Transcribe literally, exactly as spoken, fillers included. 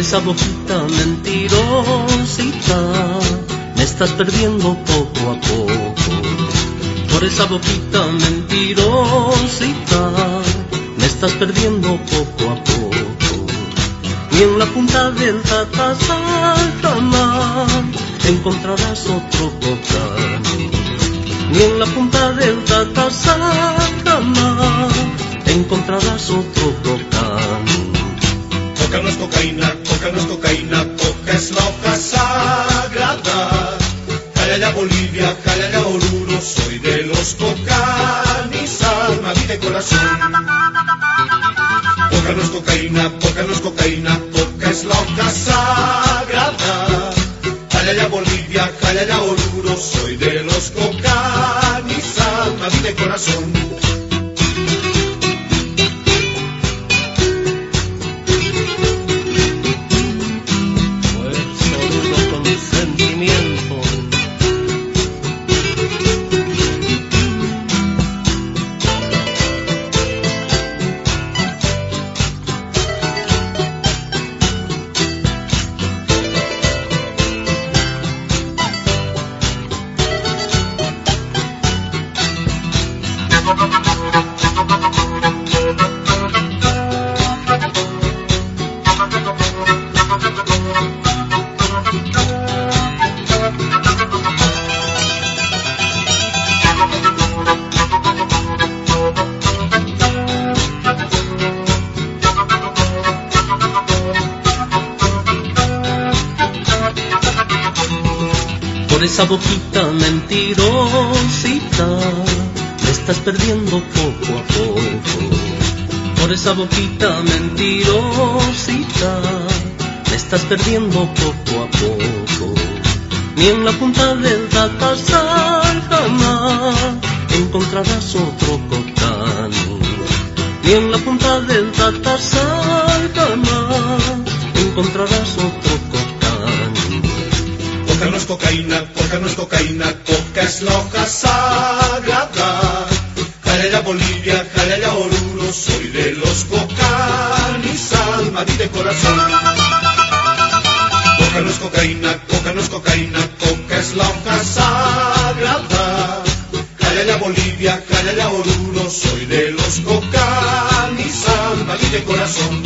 esa boquita mentirosita, me estás perdiendo poco a poco. Por esa boquita mentirosita, me estás perdiendo poco a poco. Y en la punta del Tatasaltamar encontrarás otro cocano. Y en la punta del Tatasaltamar encontrarás otro cocano. Coca no es cocaína, coca no es cocaína, coca es la hoja sagrada. Jale allá Bolivia, jale allá Oruro, soy de los cocanis, alma, vida y corazón. Coca no es cocaína, coca no es cocaína, coca es la hoja sagrada. Jale allá Bolivia, jale allá Oruro, soy de los cocanis, alma, vida y corazón. Por esa boquita mentirosita, me estás perdiendo poco a poco. Por esa boquita mentirosita, me estás perdiendo poco a poco. Ni en la punta del Tatasaltamar encontrarás otro cocano. Ni en la punta del Tatasaltamar encontrarás otro cocano. Coca no es cocaína, coca no es cocaína, coca es la hoja sagrada. Jale allá Bolivia, jale allá Oruro, soy de los cocanis, alma, vida y corazón. Coca no es cocaína, coca no es cocaína, coca es la hoja sagrada. Jale allá Bolivia, jale allá Oruro, soy de los cocanis, alma, vida y corazón.